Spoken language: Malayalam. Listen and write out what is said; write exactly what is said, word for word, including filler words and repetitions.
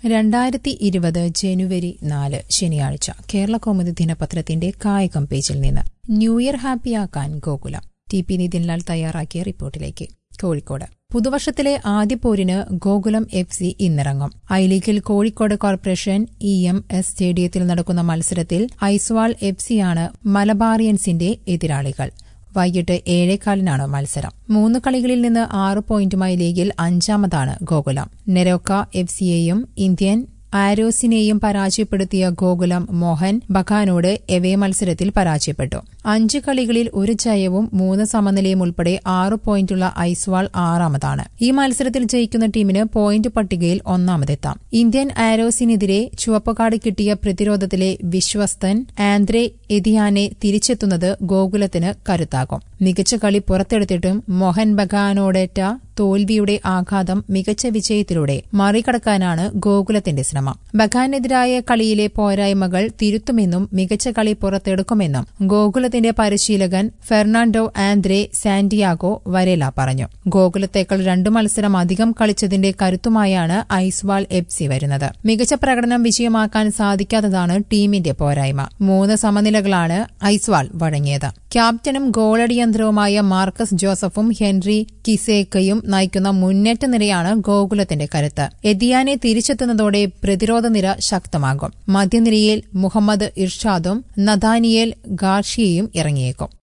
രണ്ടായിരത്തി ഇരുപത് ജനുവരി നാല് ശനിയാഴ്ച കേരളകൗമുദി ദിനപത്രത്തിന്റെ കായികം പേജിൽ നിന്ന് ന്യൂ ഇയർ ഹാപ്പിയാക്കാൻ ഗോകുലം. ടി പി നിതിൻലാൽ തയ്യാറാക്കിയ റിപ്പോർട്ടിലേക്ക്. കോഴിക്കോട് പുതുവർഷത്തിലെ ആദ്യ പോരിന് ഗോകുലം എഫ് സി ഇന്നിറങ്ങും. ഐ ലീഗിൽ Kozhikode corporation E M S സ്റ്റേഡിയത്തിൽ നടക്കുന്ന മത്സരത്തിൽ ഐസ്വാൾ എഫ് സിയാണ് മലബാറിയൻസിന്റെ എതിരാളികൾ. വൈകിട്ട് ഏഴേകാലിനാണ് മത്സരം. മൂന്ന് കളികളിൽ നിന്ന് ആറ് പോയിന്റുമായി ലീഗിൽ അഞ്ചാമതാണ് ഗോകുലം. നെരോക്ക എഫ് സിയെയും ഇന്ത്യൻ ആരോസിനെയും പരാജയപ്പെടുത്തിയ ഗോകുലം മോഹൻ ബഗാനോട് എവേ മത്സരത്തിൽ പരാജയപ്പെട്ടു. അഞ്ച് കളികളിൽ ഒരു ജയവും മൂന്ന് സമനിലയും ഉൾപ്പെടെ ആറ് പോയിന്റുള്ള ഐസ്വാൾ ആറാമതാണ്. ഈ മത്സരത്തിൽ ജയിക്കുന്ന ടീമിന് പോയിന്റ് പട്ടികയിൽ ഒന്നാമതെത്താം. ഇന്ത്യൻ ആരോസിനെതിരെ ചുവപ്പുകാർഡ് കിട്ടിയ പ്രതിരോധത്തിലെ വിശ്വസ്തൻ ആന്ദ്രെ എതിയാനെ തിരിച്ചെത്തുന്നത് ഗോകുലത്തിന് കരുത്താകും. മികച്ച കളി പുറത്തെടുത്തിട്ടും മോഹൻ ബഗാനോടേറ്റ തോൽവിയുടെ ആഘാതം മികച്ച വിജയത്തിലൂടെ മറികടക്കാനാണ് ഗോകുലത്തിന്റെ ശ്രമം. ബഗാനെതിരായ കളിയിലെ പോരായ്മകൾ തിരുത്തുമെന്നും മികച്ച കളി പുറത്തെടുക്കുമെന്നും ഗോകുലത്തിന്റെ പരിശീലകൻ ഫെർണാണ്ടോ ആന്ദ്രെ സാന്റിയാഗോ വരേല പറഞ്ഞു. ഗോകുലത്തേക്കാൾ രണ്ടു മത്സരം അധികം കളിച്ചതിന്റെ കരുത്തുമായാണ് ഐസ്വാൾ എഫ് സി വരുന്നത്. മികച്ച പ്രകടനം വിജയമാക്കാൻ സാധിക്കാത്തതാണ് ടീമിന്റെ പോരായ്മ. മൂന്ന് സമനിലകളാണ് ഐസ്വാൾ വഴങ്ങിയത്. ക്യാപ്റ്റനും ഗോളടിയന്ത്രവുമായ മാർക്കസ് ജോസഫും ഹെൻറി കിസേക്കയും നയിക്കുന്ന മുന്നേറ്റ നിരയാണ് ഗോകുലത്തിന്റെ കരുത്ത്. എതിയാനെ തിരിച്ചെത്തുന്നതോടെ പ്രതിരോധ നിര ശക്തമാകും. മധ്യനിരയിൽ മുഹമ്മദ് ഇർഷാദും നഥാനിയേൽ ഗാർഷിയയും ഇറങ്ങിയേക്കും.